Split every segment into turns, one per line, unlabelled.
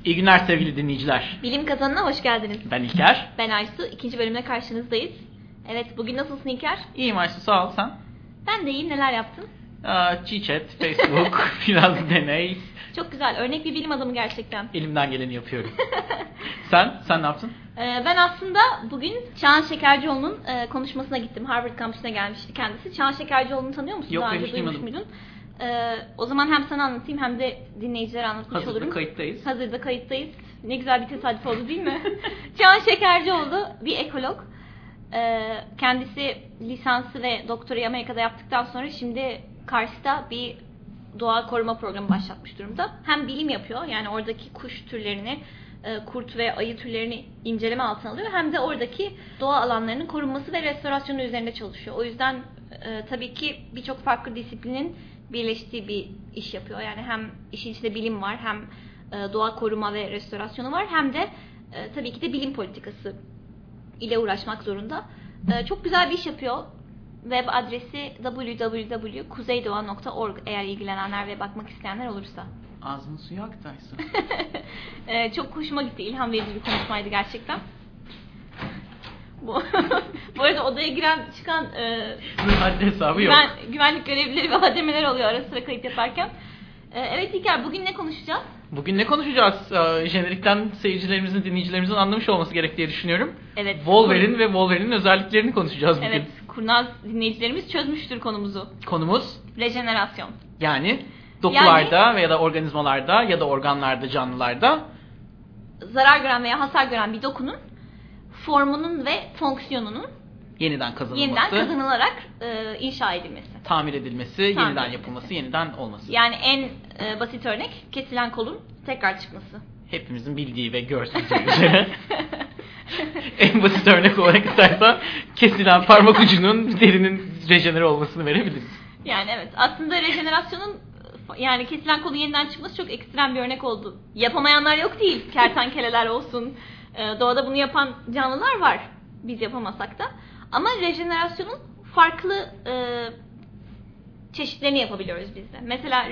İyi günler sevgili dinleyiciler.
Bilim Kazanı'na hoş geldiniz.
Ben İlker.
Ben Aysu. İkinci bölümle karşınızdayız. Evet, bugün nasılsın İlker?
İyiyim Aysu, sağ ol, sen?
Ben de iyiyim. Neler yaptın?
Chat, Facebook, biraz deney.
Çok güzel. Örnek bir bilim adamı gerçekten.
Elimden geleni yapıyorum. Sen ne yaptın?
Ben aslında bugün Çağan Şekercioğlu'nun konuşmasına gittim. Harvard kampüsüne gelmişti kendisi. Çağan Şekercioğlu'nu tanıyor musun?
Yok,
daha önce duymuş muydun? O zaman hem sana anlatayım hem de dinleyicilere anlatmış olurum. Hazırda kayıttayız. Ne güzel bir tesadüf oldu değil mi? Çağan Şekercioğlu bir ekolog. Kendisi lisansı ve doktorayı Amerika'da yaptıktan sonra şimdi Kars'ta bir doğa koruma programı başlatmış durumda. Hem bilim yapıyor, yani oradaki kuş türlerini, kurt ve ayı türlerini inceleme altına alıyor. Hem de oradaki doğa alanlarının korunması ve restorasyonu üzerinde çalışıyor. O yüzden tabii ki birçok farklı disiplinin birleştiği bir iş yapıyor. Yani hem işin içinde bilim var, hem doğa koruma ve restorasyonu var, hem de tabii ki de bilim politikası ile uğraşmak zorunda. Çok güzel bir iş yapıyor. Web adresi www.kuzeydoğa.org eğer ilgilenenler ve bakmak isteyenler olursa.
Ağzının suyu aktı Aysu.
Çok hoşuma gitti. İlham verici bir konuşmaydı gerçekten. Bu arada odaya giren çıkan
haddi hesabı yok.
Güvenlik görevlileri ve hademeler oluyor ara sıra kayıt yaparken. Evet İlker, bugün ne konuşacağız?
Bugün ne konuşacağız? Jenerikten seyircilerimizin, dinleyicilerimizin anlamış olması gerek diye düşünüyorum.
Evet.
Wolverine ve Wolverine'in özelliklerini konuşacağız bugün.
Evet, kurnaz dinleyicilerimiz çözmüştür konumuzu.
Konumuz?
Rejenerasyon.
Yani dokularda veya da organizmalarda ya da organlarda, canlılarda
zarar gören veya hasar gören bir dokunun formunun ve fonksiyonunun yeniden kazanılarak inşa edilmesi.
Tamir edilmesi, yeniden yapılması, yeniden olması.
Yani en basit örnek kesilen kolun tekrar çıkması.
Hepimizin bildiği ve görsüzü üzere. En basit örnek olarak istersen kesilen parmak ucunun derinin rejenere olmasını verebiliriz.
Yani evet, aslında rejenerasyonun, yani kesilen kolun yeniden çıkması çok ekstrem bir örnek oldu. Yapamayanlar yok değil. Kertenkeleler olsun. Doğada bunu yapan canlılar var. Biz yapamasak da. Ama rejenerasyonun farklı çeşitlerini yapabiliyoruz biz de. Mesela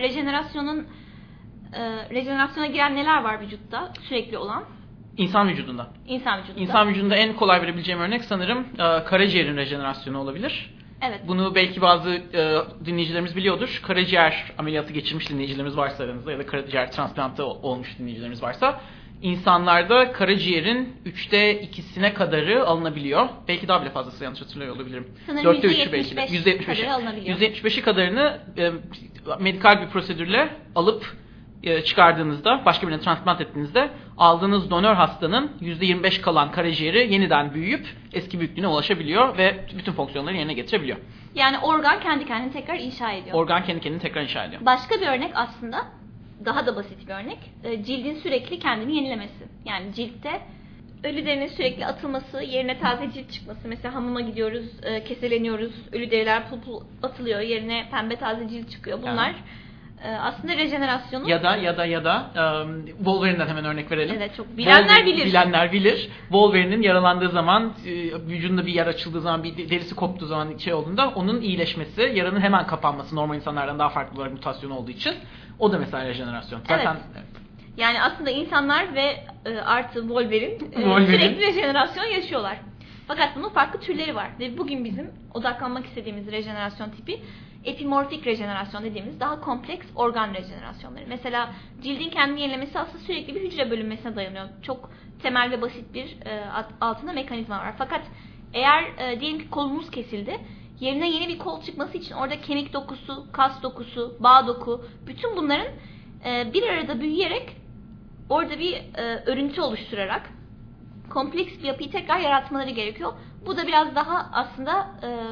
rejenerasyona giren neler var vücutta sürekli olan?
İnsan vücudunda. İnsan vücudunda en kolay verebileceğim örnek sanırım karaciğerin rejenerasyonu olabilir.
Evet.
Bunu belki bazı dinleyicilerimiz biliyordur. Karaciğer ameliyatı geçirmiş dinleyicilerimiz varsa aranızda ya da karaciğer transplantı olmuş dinleyicilerimiz varsa, İnsanlarda karaciğerin 3'te 2'sine kadarı alınabiliyor. Belki daha bile fazlası, yanlış hatırlıyor olabilirim.
Sanırım
4'te 3'ü belki de. %75'i kadarını medikal bir prosedürle alıp çıkardığınızda, başka birine transplant ettiğinizde aldığınız donör hastanın %25 kalan karaciğeri yeniden büyüyüp eski büyüklüğüne ulaşabiliyor ve bütün fonksiyonları yerine getirebiliyor.
Yani organ kendi kendini tekrar inşa ediyor. Başka bir örnek aslında, daha da basit bir örnek, cildin sürekli kendini yenilemesi. Yani ciltte ölü derinin sürekli atılması, yerine taze cilt çıkması. Mesela hamama gidiyoruz, keseleniyoruz, ölü deriler pul pul atılıyor, yerine pembe taze cilt çıkıyor. Bunlar aslında rejenerasyonun... Ya
da Wolverine'den hemen örnek verelim.
Evet, çok bilenler
bilir. Wolverine'in yaralandığı zaman, vücudunda bir yer açıldığı zaman, bir derisi koptuğu zaman olduğunda onun iyileşmesi, yaranın hemen kapanması, normal insanlardan daha farklı olarak mutasyon olduğu için, o da mesela rejenerasyon.
Zaten evet. Yani aslında insanlar ve artı Wolverine sürekli rejenerasyon yaşıyorlar. Fakat bunun farklı türleri var. Ve bugün bizim odaklanmak istediğimiz rejenerasyon tipi epimorfik rejenerasyon dediğimiz daha kompleks organ rejenerasyonları. Mesela cildin kendini yenilemesi aslında sürekli bir hücre bölünmesine dayanıyor. Çok temel ve basit bir altında mekanizma var. Fakat eğer diyelim ki kolumuz kesildi, yerine yeni bir kol çıkması için orada kemik dokusu, kas dokusu, bağ doku, bütün bunların bir arada büyüyerek orada bir örüntü oluşturarak kompleks bir yapıyı tekrar yaratmaları gerekiyor. Bu da biraz daha aslında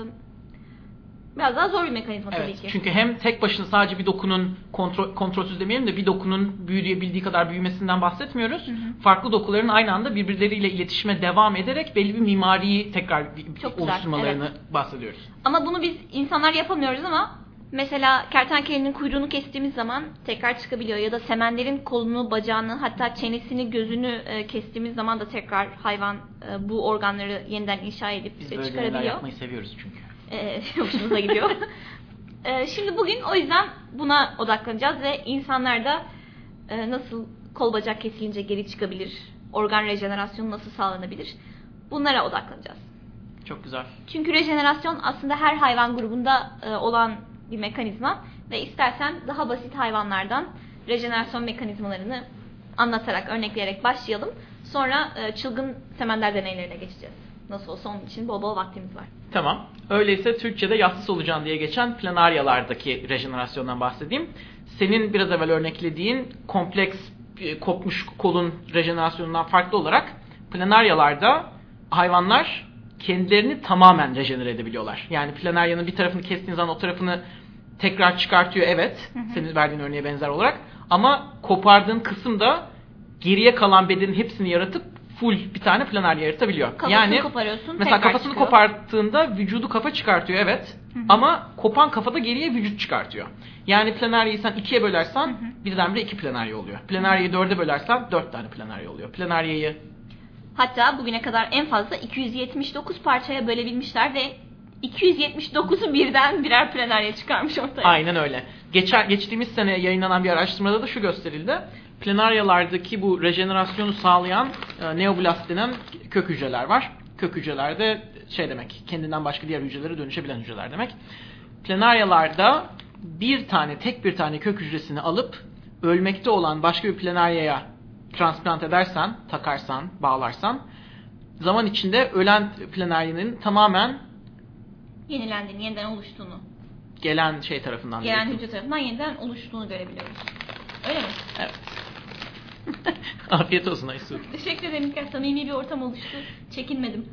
biraz daha zor bir mekanizma tabii ki.
Çünkü hem tek başına sadece bir dokunun kontrolsüz demeyelim de bir dokunun bildiği kadar büyümesinden bahsetmiyoruz. Hı hı. Farklı dokuların aynı anda birbirleriyle iletişime devam ederek belli bir mimariyi tekrar oluşturmalarını bahsediyoruz.
Ama bunu biz insanlar yapamıyoruz ama mesela kertenkelenin kuyruğunu kestiğimiz zaman tekrar çıkabiliyor. Ya da semenlerin kolunu, bacağını, hatta çenesini, gözünü kestiğimiz zaman da tekrar hayvan bu organları yeniden inşa edip çıkarabiliyor. Biz böyle
yapmayı seviyoruz çünkü.
Hoşumuza gidiyor. Şimdi bugün o yüzden buna odaklanacağız ve insanlarda nasıl kol bacak kesilince geri çıkabilir? Organ rejenerasyonu nasıl sağlanabilir? Bunlara odaklanacağız.
Çok güzel.
Çünkü rejenerasyon aslında her hayvan grubunda olan bir mekanizma ve istersen daha basit hayvanlardan rejenerasyon mekanizmalarını anlatarak, örnekleyerek başlayalım. Sonra çılgın semender deneylerine geçeceğiz. Nasıl olsa onun için bol bol vaktimiz var.
Tamam. Öyleyse Türkçe'de yassı solucan diye geçen planaryalardaki rejenerasyondan bahsedeyim. Senin biraz evvel örneklediğin kompleks kopmuş kolun rejenerasyonundan farklı olarak planaryalarda hayvanlar kendilerini tamamen rejenere edebiliyorlar. Yani planaryanın bir tarafını kestiğin zaman o tarafını tekrar çıkartıyor, evet. Senin verdiğin örneğe benzer olarak. Ama kopardığın kısım da geriye kalan bedenin hepsini yaratıp full bir tane planarya yaratabiliyor.
Kafasını
yani
koparıyorsun,
mesela kafasını
çıkıyor.
Koparttığında vücudu kafa çıkartıyor, evet. Ama kopan kafada geriye vücut çıkartıyor. Yani planaryayı sen 2'ye bölersen birdenbire 2 planarya oluyor. Planaryayı 4'e bölersen 4 tane planarya oluyor. Planaryayı
hatta bugüne kadar en fazla 279 parçaya bölebilmişler ve 279'u birden birer planarya çıkarmış ortaya.
Aynen öyle. Geçtiğimiz sene yayınlanan bir araştırmada da şu gösterildi. Planaryalardaki bu rejenerasyonu sağlayan neoblast denen kök hücreler var. Kök hücreler de demek, kendinden başka diğer hücrelere dönüşebilen hücreler demek. Planaryalarda tek bir tane kök hücresini alıp ölmekte olan başka bir planaryaya transplant edersen, takarsan, bağlarsan zaman içinde ölen planaryanın tamamen
yenilendiğini, yeniden oluştuğunu,
gelen hücre
tarafından yeniden oluştuğunu görebiliyoruz. Öyle mi?
Evet. Afiyet olsun Aysu.
Teşekkür ederim. Samimi bir ortam oluştu. Çekinmedim.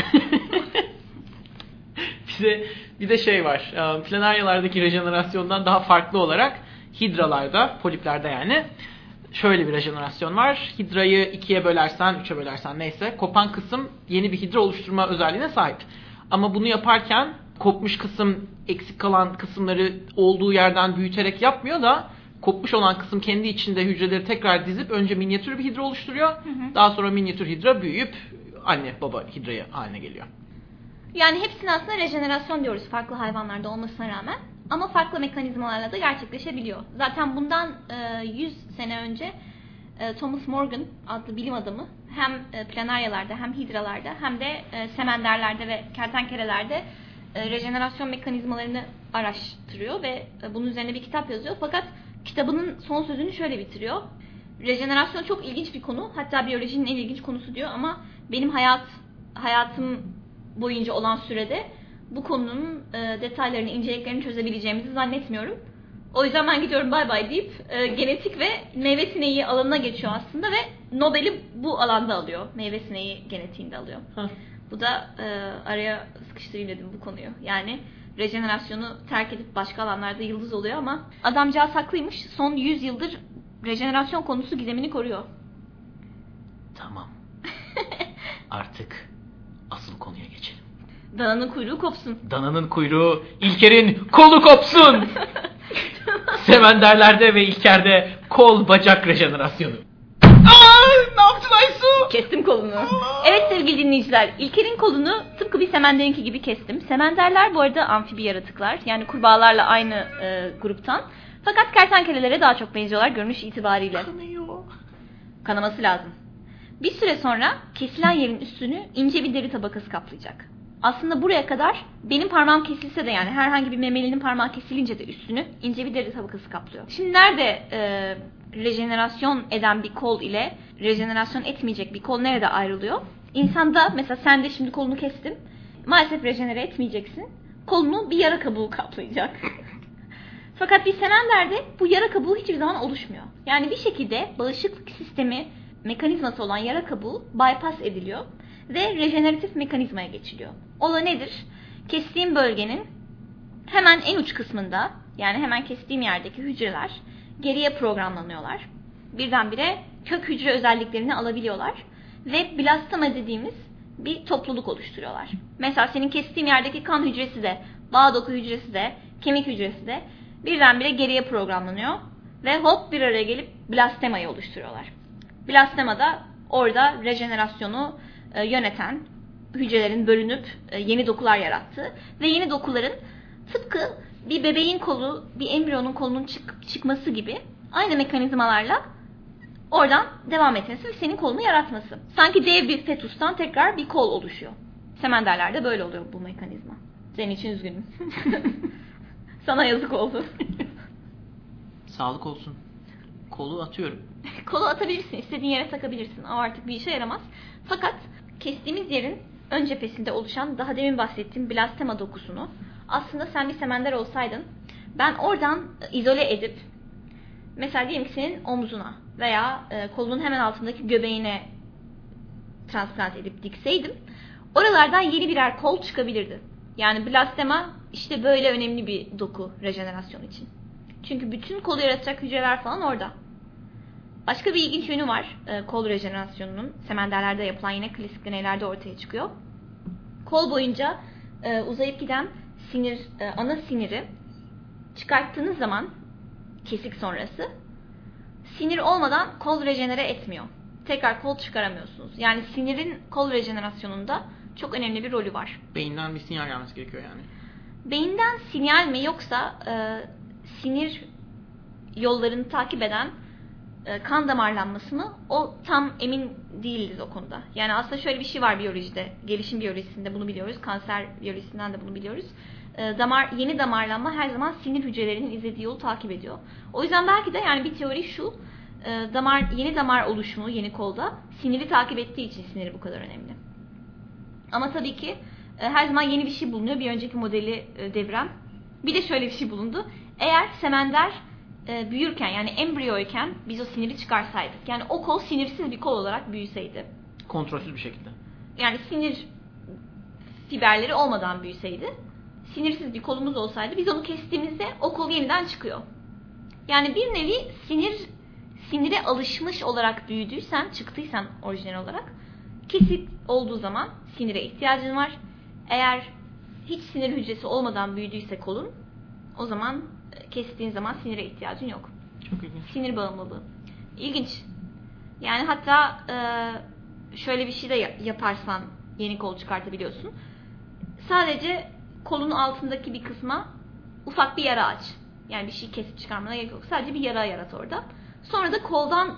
bir de var. Planaryalardaki rejenerasyondan daha farklı olarak hidralarda, poliplerde yani şöyle bir rejenerasyon var. Hidrayı 2'ye bölersen, 3'e bölersen neyse, kopan kısım yeni bir hidra oluşturma özelliğine sahip. Ama bunu yaparken kopmuş kısım eksik kalan kısımları olduğu yerden büyüterek yapmıyor da kopmuş olan kısım kendi içinde hücreleri tekrar dizip önce minyatür bir hidra oluşturuyor. Daha sonra minyatür hidra büyüyüp anne baba hidrayı haline geliyor.
Yani hepsine aslında rejenerasyon diyoruz farklı hayvanlarda olmasına rağmen. Ama farklı mekanizmalarla da gerçekleşebiliyor. Zaten bundan 100 sene önce Thomas Morgan adlı bilim adamı hem planaryalarda hem hidralarda hem de semenderlerde ve kertenkelelerde rejenerasyon mekanizmalarını araştırıyor ve bunun üzerine bir kitap yazıyor. Fakat kitabının son sözünü şöyle bitiriyor. Rejenerasyon çok ilginç bir konu. Hatta biyolojinin en ilginç konusu diyor ama benim hayatım boyunca olan sürede bu konunun detaylarını, inceliklerini çözebileceğimizi zannetmiyorum. O yüzden ben gidiyorum bay bay deyip genetik ve meyve sineği alanına geçiyor aslında ve Nobel'i bu alanda alıyor. Meyve sineği genetiğinde alıyor. Bu da araya sıkıştırayım dedim bu konuyu. Yani rejenerasyonu terk edip başka alanlarda yıldız oluyor ama adamcağız haklıymış. Son 100 yıldır rejenerasyon konusu gizemini koruyor.
Tamam. Artık asıl konuya geçelim.
Dananın kuyruğu kopsun.
Dananın kuyruğu, İlker'in kolu kopsun. Semenderlerde ve İlker'de kol bacak rejenerasyonu. Ne yaptın Aysu?
Kestim kolunu. Evet sevgili dinleyiciler, İlker'in kolunu tıpkı bir semenderinki gibi kestim. Semenderler bu arada amfibi yaratıklar. Yani kurbağalarla aynı gruptan. Fakat kertenkelelere daha çok benziyorlar görünüş itibariyle.
Kanıyor.
Kanaması lazım. Bir süre sonra kesilen yerin üstünü ince bir deri tabakası kaplayacak. Aslında buraya kadar benim parmağım kesilse de yani herhangi bir memelinin parmağı kesilince de üstünü ince bir deri tabakası kaplıyor. Şimdi nerede rejenerasyon eden bir kol ile rejenerasyon etmeyecek bir kol nerede ayrılıyor? İnsanda mesela sen de şimdi kolunu kestin. Maalesef rejenere etmeyeceksin. Kolunu bir yara kabuğu kaplayacak. Fakat bir semenderde bu yara kabuğu hiçbir zaman oluşmuyor. Yani bir şekilde bağışıklık sistemi mekanizması olan yara kabuğu bypass ediliyor ve rejeneratif mekanizmaya geçiliyor. O da nedir? Kestiğim bölgenin hemen en uç kısmında, yani hemen kestiğim yerdeki hücreler geriye programlanıyorlar. Birdenbire kök hücre özelliklerini alabiliyorlar ve blastoma dediğimiz bir topluluk oluşturuyorlar. Mesela senin kestiğin yerdeki kan hücresi de, bağ doku hücresi de, kemik hücresi de birdenbire geriye programlanıyor ve hop bir araya gelip blastemayı oluşturuyorlar. Blastema da orada rejenerasyonu yöneten, hücrelerin bölünüp yeni dokular yarattığı ve yeni dokuların tıpkı bir bebeğin kolu, bir embriyonun kolunun çıkması gibi aynı mekanizmalarla oradan devam etmesi ve senin kolunu yaratması. Sanki dev bir fetustan tekrar bir kol oluşuyor. Semenderlerde böyle oluyor bu mekanizma. Senin için üzgünüm. Sana yazık oldu.
Sağlık olsun. Kolu atıyorum.
Kolu atabilirsin. İstediğin yere takabilirsin. O artık bir işe yaramaz. Fakat kestiğimiz yerin ön cephesinde oluşan daha demin bahsettiğim blastema dokusunu aslında sen bir semender olsaydın ben oradan izole edip mesela diyelim ki senin omzuna veya kolunun hemen altındaki göbeğine transplant edip dikseydim oralardan yeni birer kol çıkabilirdi. Yani blastema işte böyle önemli bir doku rejenerasyon için. Çünkü bütün kolu yaratacak hücreler falan orada. Başka bir ilginç yönü var kol rejenerasyonunun. Semenderlerde yapılan yine klasik deneylerde ortaya çıkıyor. Kol boyunca uzayıp giden sinir, ana siniri çıkarttığınız zaman kesik sonrası sinir olmadan kol rejenere etmiyor. Tekrar kol çıkaramıyorsunuz. Yani sinirin kol rejenerasyonunda çok önemli bir rolü var.
Beyinden bir sinyal gelmesi gerekiyor yani.
Beyinden sinyal mi yoksa sinir yollarını takip eden kan damarlanması mı? O tam emin değiliz o konuda. Yani aslında şöyle bir şey var biyolojide. Gelişim biyolojisinde bunu biliyoruz. Kanser biyolojisinden de bunu biliyoruz. Yeni damarlanma her zaman sinir hücrelerinin izlediği yolu takip ediyor. O yüzden belki de yani bir teori şu. Yeni damar oluşumu yeni kolda siniri takip ettiği için siniri bu kadar önemli. Ama tabii ki her zaman yeni bir şey bulunuyor. Bir önceki modeli deviren. Bir de şöyle bir şey bulundu. Eğer semender büyürken yani embriyoyken biz o siniri çıkarsaydık. Yani o kol sinirsiz bir kol olarak büyüseydi.
Kontrolsüz bir şekilde.
Yani sinir fiberleri olmadan büyüseydi. Sinirsiz bir kolumuz olsaydı biz onu kestiğimizde o kol yeniden çıkıyor. Yani bir nevi sinire alışmış olarak büyüdüysen, çıktıysan orijinal olarak kesik olduğu zaman sinire ihtiyacın var. Eğer hiç sinir hücresi olmadan büyüdüyse kolun o zaman kestiğin zaman sinire ihtiyacın yok.
Çok ilginç.
Sinir bağımlılığı. İlginç. Yani hatta şöyle bir şey de yaparsan yeni kol çıkartabiliyorsun. Sadece kolun altındaki bir kısma ufak bir yara aç. Yani bir şey kesip çıkarmana gerek yok. Sadece bir yara yarat orada. Sonra da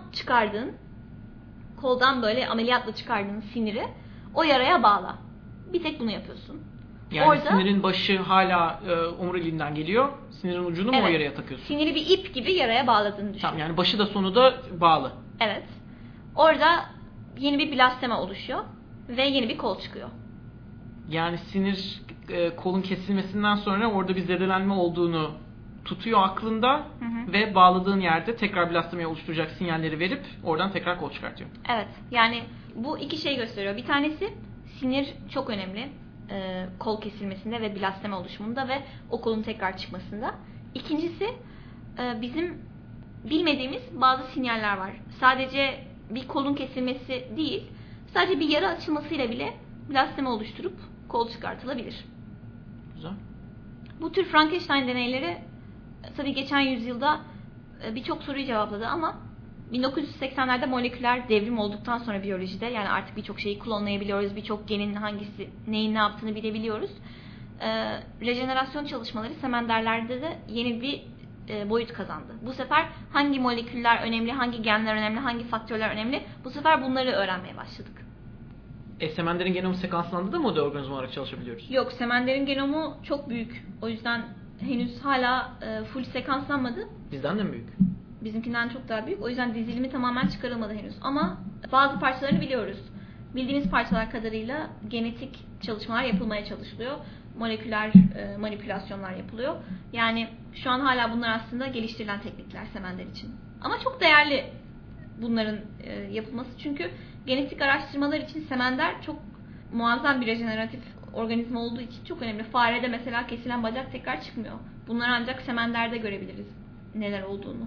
koldan böyle ameliyatla çıkardığın siniri o yaraya bağla. Bir tek bunu yapıyorsun.
Yani orada, sinirin başı hala omuriliğinden geliyor. Sinirin ucunu mu o yaraya takıyorsun?
Siniri bir ip gibi yaraya bağladığını düşün.
Tamam, yani başı da sonu da bağlı.
Evet. Orada yeni bir blastema oluşuyor ve yeni bir kol çıkıyor.
Yani sinir kolun kesilmesinden sonra orada bir zedelenme olduğunu tutuyor aklında ve bağladığın yerde tekrar blastemayı oluşturacak sinyalleri verip oradan tekrar kol çıkartıyor.
Evet. Yani bu iki şey gösteriyor. Bir tanesi sinir çok önemli. Kol kesilmesinde ve blastema oluşumunda ve o kolun tekrar çıkmasında. İkincisi bizim bilmediğimiz bazı sinyaller var. Sadece bir kolun kesilmesi değil, sadece bir yara açılmasıyla bile blastema oluşturup kol çıkartılabilir.
Güzel.
Bu tür Frankenstein deneyleri tabii geçen yüzyılda birçok soruyu cevapladı ama 1980'lerde moleküler devrim olduktan sonra biyolojide yani artık birçok şeyi klonlayabiliyoruz, birçok genin neyin ne yaptığını bilebiliyoruz. Rejenerasyon çalışmaları semenderlerde de yeni bir boyut kazandı. Bu sefer hangi moleküller önemli, hangi genler önemli, hangi faktörler önemli bu sefer bunları öğrenmeye başladık.
Semenderin genomu sekanslandı da mı o da organizma olarak çalışabiliyoruz?
Yok, semenderin genomu çok büyük. O yüzden henüz hala full sekanslanmadı.
Bizden de mi büyük?
Bizimkinden çok daha büyük. O yüzden dizilimi tamamen çıkarılmadı henüz. Ama bazı parçalarını biliyoruz. Bildiğimiz parçalar kadarıyla genetik çalışmalar yapılmaya çalışılıyor. Moleküler manipülasyonlar yapılıyor. Yani şu an hala bunlar aslında geliştirilen teknikler semender için. Ama çok değerli bunların yapılması. Çünkü genetik araştırmalar için semender çok muazzam bir rejeneratif organizma olduğu için çok önemli. Farede mesela kesilen bacak tekrar çıkmıyor. Bunları ancak semenderde görebiliriz neler olduğunu.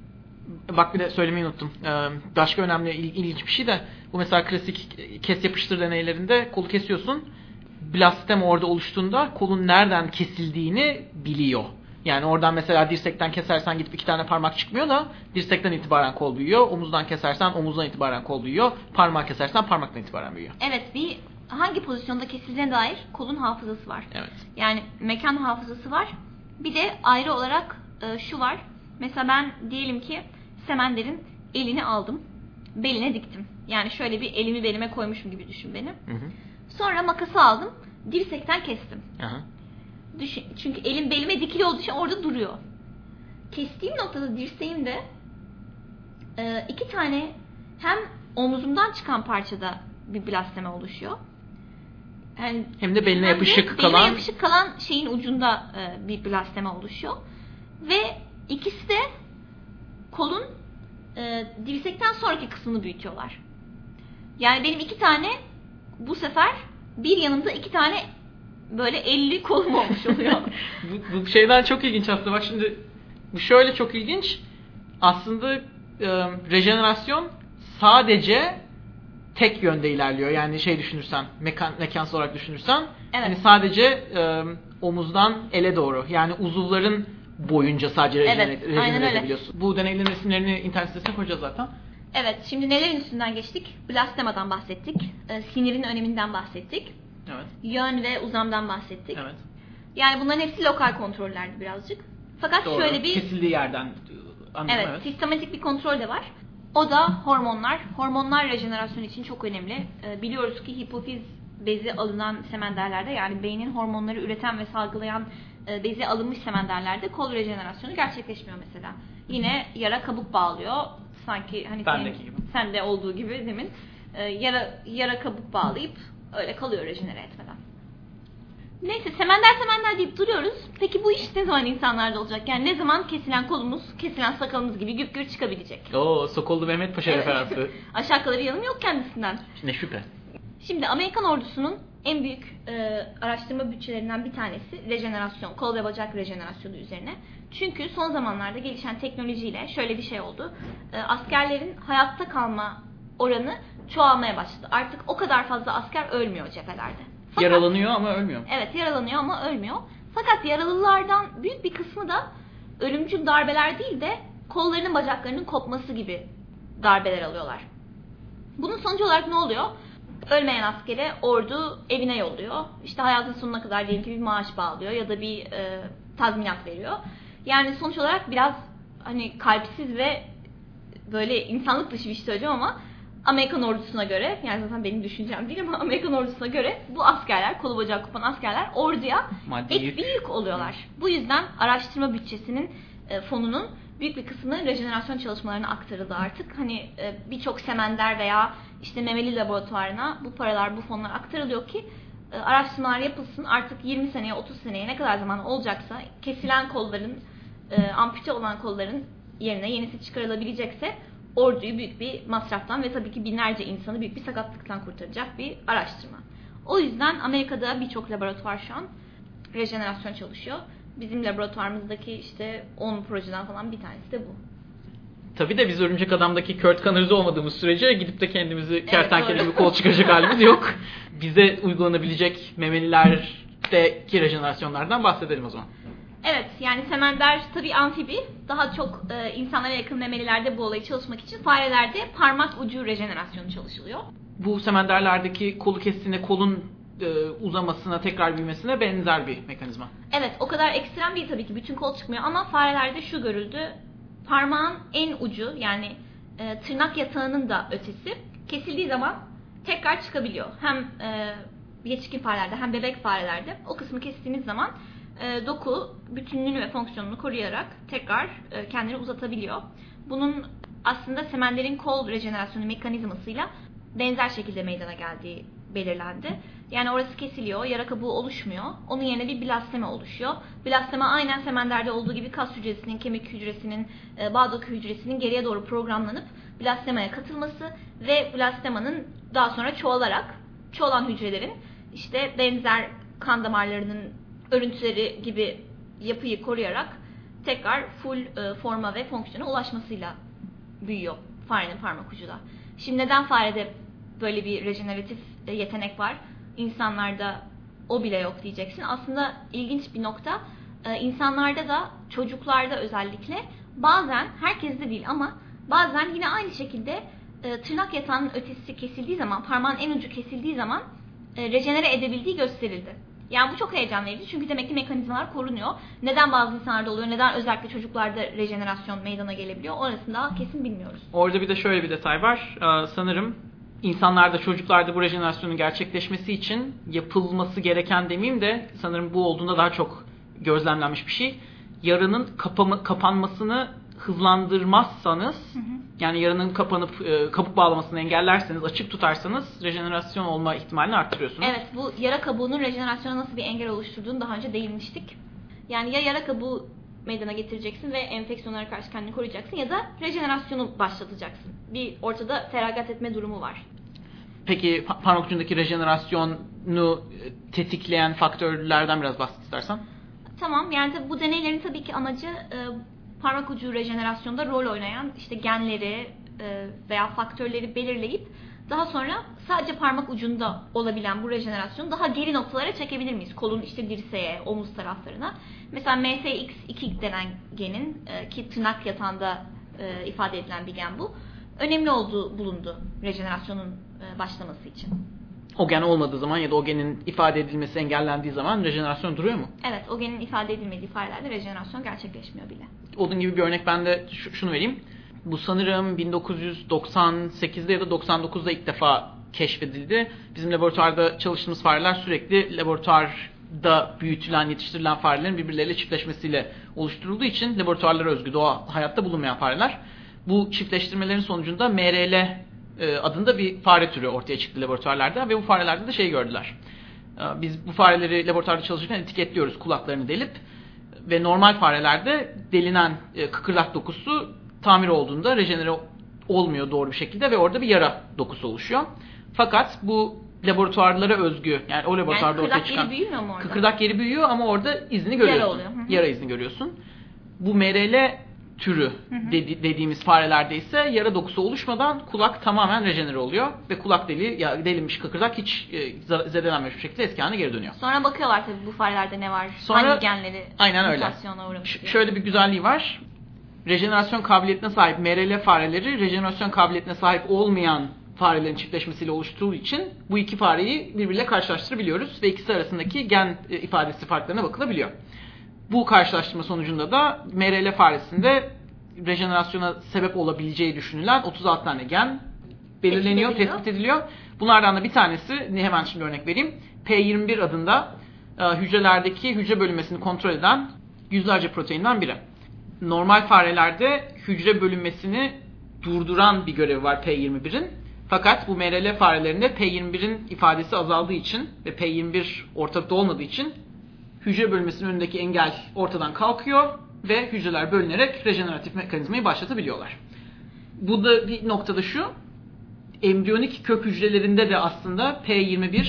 Bak bir de söylemeyi unuttum. Başka önemli, ilginç bir şey de bu mesela klasik kes yapıştır deneylerinde kolu kesiyorsun. Blastema orada oluştuğunda kolun nereden kesildiğini biliyor. Yani oradan mesela dirsekten kesersen gidip 2 tane parmak çıkmıyor da dirsekten itibaren kol büyüyor. Omuzdan kesersen omuzdan itibaren kol büyüyor. Parmağı kesersen parmaktan itibaren büyüyor.
Evet, hangi pozisyonda kesildiğine dair kolun hafızası var.
Evet.
Yani mekan hafızası var. Bir de ayrı olarak şu var. Mesela ben diyelim ki semenderin elini aldım. beline diktim. Yani şöyle bir elimi belime koymuşum gibi düşün beni. Sonra makası aldım. Dirsekten kestim. Düşün, çünkü elim belime dikili olduğu için orada duruyor. Kestiğim noktada dirseğimde 2 tane hem omzumdan çıkan parçada bir blastema oluşuyor. Yani
hem de beline yapışık
kalan şeyin ucunda bir blastema oluşuyor. Ve ikisi de kolun dirsekten sonraki kısmını büyütüyorlar. Yani benim 2 tane bu sefer bir yanımda 2 tane böyle 50 kolum olmuş oluyor.
bu şeyden çok ilginç aslında. Bak şimdi bu şöyle çok ilginç. Aslında rejenerasyon sadece tek yönde ilerliyor. Yani şey düşünürsen, mekansal olarak düşünürsen,
evet.
Hani sadece omuzdan ele doğru. Yani uzuvların boyunca sadece rejenere edebiliyorsun. Bu deneylerin resimlerini internet sitesine koyacağız zaten.
Evet, şimdi nelerin üstünden geçtik? Blastemadan bahsettik. Sinirin öneminden bahsettik.
Evet.
Yön ve uzamdan bahsettik.
Evet.
Yani bunların hepsi lokal kontrollerdi birazcık. Fakat
doğru.
Şöyle bir
kesildiği yerden
evet, sistematik bir kontrol de var. O da hormonlar. Hormonlar rejenerasyon için çok önemli. Biliyoruz ki hipofiz bezi alınan semenderlerde, yani beynin hormonları üreten ve salgılayan bezi alınmış semenderlerde kol rejenerasyonu gerçekleşmiyor mesela. Yine yara kabuk bağlıyor. Sanki hani sende olduğu gibi demin. Yara kabuk bağlayıp öyle kalıyor rejenere etmeden. Neyse, semender deyip duruyoruz. Peki bu iş ne zaman insanlarda olacak? Yani ne zaman kesilen kolumuz, kesilen sakalımız gibi güp gür çıkabilecek?
Sokollu Mehmet Paşa referansı.
Aşağı kalır yanım yok kendisinden.
Ne şüphe.
Şimdi Amerikan ordusunun en büyük araştırma bütçelerinden bir tanesi rejenerasyon, kol ve bacak rejenerasyonu üzerine. Çünkü son zamanlarda gelişen teknolojiyle şöyle bir şey oldu. Askerlerin hayatta kalma oranı çoğalmaya başladı. Artık o kadar fazla asker ölmüyor cephelerde.
Yaralanıyor ama ölmüyor.
Evet, yaralanıyor ama ölmüyor. Fakat yaralılardan büyük bir kısmı da ölümcül darbeler değil de kollarının, bacaklarının kopması gibi darbeler alıyorlar. Bunun sonucu olarak ne oluyor? Ölmeyen askere ordu evine yolluyor. İşte hayatın sonuna kadar diyelim ki bir maaş bağlıyor ya da bir tazminat veriyor. Yani sonuç olarak biraz hani kalpsiz ve böyle insanlık dışı bir şey söyleyeceğim ama Amerikan ordusuna göre, yani zaten benim düşüncem değil ama Amerikan ordusuna göre bu askerler, kolu bacağı kopan askerler orduya bir yük oluyorlar. Bu yüzden araştırma bütçesinin fonunun büyük bir kısmı rejenerasyon çalışmalarına aktarıldı artık. Hani birçok semender veya işte memeli laboratuvarına bu paralar, bu fonlar aktarılıyor ki araştırmalar yapılsın. Artık 20 seneye, 30 seneye ne kadar zaman olacaksa kesilen kolların, ampute olan kolların yerine yenisi çıkarılabilecekse orduyu büyük bir masraftan ve tabii ki binlerce insanı büyük bir sakatlıktan kurtaracak bir araştırma. O yüzden Amerika'da birçok laboratuvar şu an rejenerasyon çalışıyor. Bizim laboratuvarımızdaki işte 10 projeden falan bir tanesi de bu.
Tabii de biz Örümcek Adam'daki Kurt Conners'ı olmadığımız sürece gidip de kendimizi kertenkele gibi kol çıkaracak halimiz yok. Bize uygulanabilecek memelilerdeki rejenerasyonlardan bahsedelim o zaman.
Evet, yani semender tabii amfibi. Daha çok insanlara yakın memelilerde bu olayı çalışmak için farelerde parmak ucu rejenerasyonu çalışılıyor.
Bu semenderlerdeki kolu kestiğinde kolun uzamasına, tekrar büyümesine benzer bir mekanizma.
Evet, o kadar ekstrem değil tabii ki. Bütün kol çıkmıyor ama farelerde şu görüldü. Parmağın en ucu, yani tırnak yatağının da ötesi kesildiği zaman tekrar çıkabiliyor. Hem yetişkin farelerde hem bebek farelerde o kısmı kestiğimiz zaman doku bütünlüğünü ve fonksiyonunu koruyarak tekrar kendini uzatabiliyor. Bunun aslında semenderin kol rejenerasyonu mekanizmasıyla benzer şekilde meydana geldiği belirlendi. Yani orası kesiliyor, yara kabuğu oluşmuyor. Onun yerine bir blastema oluşuyor. Blastema aynen semenderde olduğu gibi kas hücresinin, kemik hücresinin, bağ doku hücresinin geriye doğru programlanıp blastemaya katılması ve blastemanın daha sonra çoğalan hücrelerin işte benzer kan damarlarının örüntüleri gibi yapıyı koruyarak tekrar full forma ve fonksiyona ulaşmasıyla büyüyor farenin parmak ucu da. Şimdi neden farede böyle bir rejeneratif yetenek var? İnsanlarda o bile yok diyeceksin. Aslında ilginç bir nokta. İnsanlarda da, çocuklarda özellikle bazen, herkeste değil ama bazen yine aynı şekilde tırnak yatağının ötesi kesildiği zaman, parmağın en ucu kesildiği zaman rejenere edebildiği gösterildi. Yani bu çok heyecan verici çünkü demek ki mekanizmalar korunuyor. Neden bazı insanlarda oluyor, neden özellikle çocuklarda rejenerasyon meydana gelebiliyor, orasını daha kesin bilmiyoruz.
Orada bir de şöyle bir detay var. Sanırım insanlarda, çocuklarda bu rejenerasyonun gerçekleşmesi için yapılması gereken demeyeyim de sanırım bu olduğunda daha çok gözlemlenmiş bir şey. Yaranın kapanmasını hızlandırmazsanız, yani yaranın kapanıp kabuk bağlamasını engellerseniz, açık tutarsanız rejenerasyon olma ihtimalini arttırıyorsunuz.
Evet, bu yara kabuğunun rejenerasyona nasıl bir engel oluşturduğunu daha önce değinmiştik. Yani ya yara kabuğu meydana getireceksin ve enfeksiyonlara karşı kendini koruyacaksın ya da rejenerasyonu başlatacaksın. Bir ortada feragat etme durumu var.
Peki parmak ucundaki rejenerasyonu tetikleyen faktörlerden biraz bahset istersen.
Tamam, yani tabii bu deneylerin tabii ki amacı parmak ucu rejenerasyonda rol oynayan işte genleri veya faktörleri belirleyip daha sonra sadece parmak ucunda olabilen bu rejenerasyonu daha geri noktalara çekebilir miyiz? Kolun işte dirseğe, omuz taraflarına. Mesela MSX2 denen genin ki tırnak yatağında ifade edilen bir gen bu. Önemli olduğu bulundu rejenerasyonun başlaması için.
O gen olmadığı zaman ya da o genin ifade edilmesi engellendiği zaman rejenerasyon duruyor mu?
Evet, o genin ifade edilmediği farelerde rejenerasyon gerçekleşmiyor bile.
Onun gibi bir örnek ben de şunu vereyim. Bu sanırım 1998'de ya da 99'da ilk defa keşfedildi. Bizim laboratuvarda çalıştığımız fareler sürekli laboratuvarda büyütülen, yetiştirilen farelerin birbirleriyle çiftleşmesiyle oluşturulduğu için laboratuvarlara özgü, doğa hayatta bulunmayan fareler. Bu çiftleştirmelerin sonucunda MRL adında bir fare türü ortaya çıktı laboratuvarlarda ve bu farelerde de şey gördüler. Biz bu fareleri laboratuvarda çalışırken etiketliyoruz kulaklarını delip ve normal farelerde delinen kıkırdak dokusu tamir olduğunda rejenere olmuyor doğru bir şekilde ve orada bir yara dokusu oluşuyor. Fakat bu laboratuvarlara özgü, yani o laboratuvarda ortaya çıkan
yeri büyümüyor mu orada?
Kıkırdak yeri büyüyor ama orada izini görüyorsun. Yara izini görüyorsun. Bu MRL türü dediğimiz farelerde ise yara dokusu oluşmadan kulak tamamen rejenere oluyor ve kulak deliği, delinmiş kıkırdak hiç zedelenmemiş bir şekilde eski haline geri dönüyor.
Sonra bakıyorlar tabii bu farelerde ne var, hangi genleri mutasyona uğramış diye.
Şöyle bir güzelliği var. Rejenerasyon kabiliyetine sahip MRL fareleri rejenerasyon kabiliyetine sahip olmayan farelerin çiftleşmesiyle oluşturduğu için bu iki fareyi birbiriyle karşılaştırabiliyoruz ve ikisi arasındaki gen ifadesi farklarına bakılabiliyor. Bu karşılaştırma sonucunda da MRL faresinde rejenerasyona sebep olabileceği düşünülen 36 tane gen belirleniyor, tespit ediliyor. Bunlardan da bir tanesi, hemen şimdi örnek vereyim, P21 adında hücrelerdeki hücre bölünmesini kontrol eden yüzlerce proteinden biri. Normal farelerde hücre bölünmesini durduran bir görevi var P21'in. Fakat bu MRL farelerinde P21'in ifadesi azaldığı için ve P21 ortalıkta olmadığı için hücre bölünmesinin önündeki engel ortadan kalkıyor ve hücreler bölünerek rejeneratif mekanizmayı başlatabiliyorlar. Bu da bir noktada şu, embriyonik kök hücrelerinde de aslında P21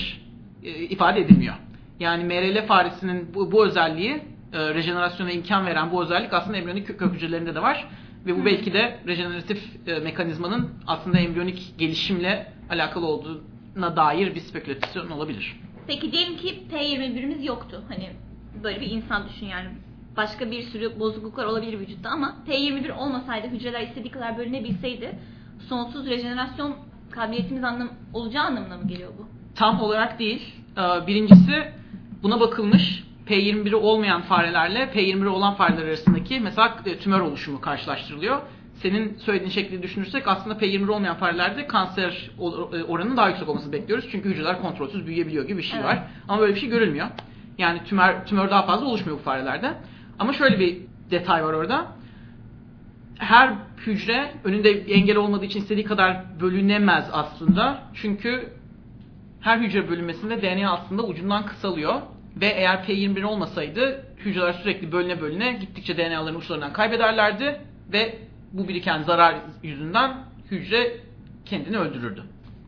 ifade edilmiyor. Yani MRL faresinin bu özelliği, rejenerasyona imkan veren bu özellik aslında embriyonik kök hücrelerinde de var. Ve bu belki de rejeneratif mekanizmanın aslında embriyonik gelişimle alakalı olduğuna dair bir spekülasyon olabilir.
Peki diyelim ki P21'imiz yoktu. Hani böyle bir insan düşün yani. Başka bir sürü bozukluklar olabilir vücutta ama P21 olmasaydı, hücreler istediği kadar bölünebilseydi sonsuz rejenerasyon kabiliyetimiz olacağı anlamına mı geliyor bu?
Tam olarak değil. Birincisi buna bakılmış. P21'i olmayan farelerle P21'i olan fareler arasındaki mesela tümör oluşumu karşılaştırılıyor. Senin söylediğin şekilde düşünürsek aslında P21 olmayan farelerde kanser oranının daha yüksek olmasını bekliyoruz. Çünkü hücreler kontrolsüz büyüyebiliyor gibi bir şey var. Ama böyle bir şey görülmüyor. Yani tümör daha fazla oluşmuyor bu farelerde. Ama şöyle bir detay var orada. Her hücre önünde engel olmadığı için istediği kadar bölünemez aslında. Çünkü her hücre bölünmesinde DNA aslında ucundan kısalıyor. Ve eğer P21 olmasaydı hücreler sürekli bölüne gittikçe DNA'ların uçlarından kaybederlerdi ve bu biriken zarar yüzünden hücre kendini öldürürdü.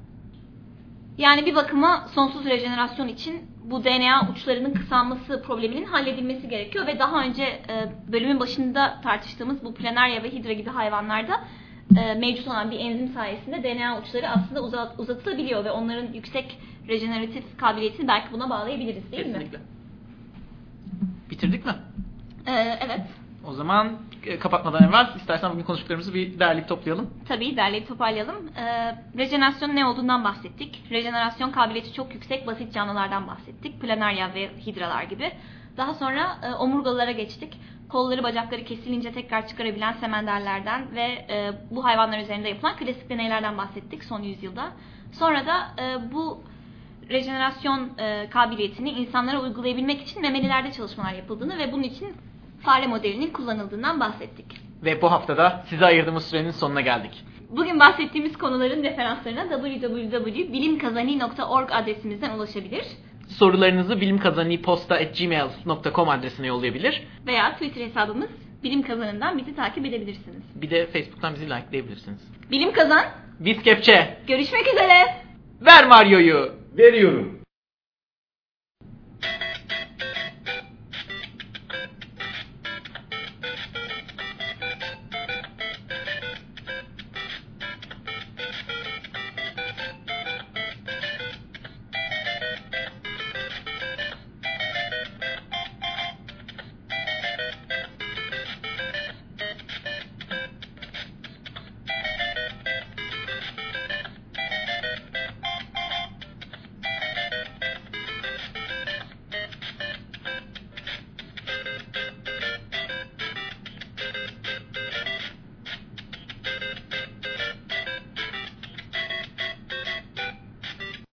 Yani bir bakıma sonsuz rejenerasyon için bu DNA uçlarının kısalması probleminin halledilmesi gerekiyor ve daha önce bölümün başında tartıştığımız bu Planaria ve Hidra gibi hayvanlarda mevcut olan bir enzim sayesinde DNA uçları aslında uzatılabiliyor ve onların yüksek rejeneratif kabiliyetini belki buna bağlayabiliriz değil mi?
Kesinlikle. Bitirdik mi?
Evet.
O zaman kapatmadan evvel istersen bugün konuştuklarımızı bir derleyip toplayalım.
Tabii derleyip toparlayalım. Rejenerasyon ne olduğundan bahsettik. Rejenerasyon kabiliyeti çok yüksek basit canlılardan bahsettik. Planaria ve hidralar gibi. Daha sonra omurgalılara geçtik. Kolları bacakları kesilince tekrar çıkarabilen semenderlerden ve bu hayvanlar üzerinde yapılan klasik deneylerden bahsettik son yüzyılda. Sonra da bu rejenerasyon kabiliyetini insanlara uygulayabilmek için memelilerde çalışmalar yapıldığını ve bunun için fare modelinin kullanıldığından bahsettik.
Ve bu haftada size ayırdığımız sürenin sonuna geldik.
Bugün bahsettiğimiz konuların referanslarına www.bilimkazani.org adresimizden ulaşabilir.
Sorularınızı bilimkazaniposta@gmail.com adresine yollayabilir.
Veya Twitter hesabımız Bilim Kazanı'ndan bizi takip edebilirsiniz.
Bir de Facebook'tan bizi likelayabilirsiniz.
Bilim Kazan.
Biz Kepçe.
Görüşmek üzere.
Ver Mario'yu.
Veriyorum.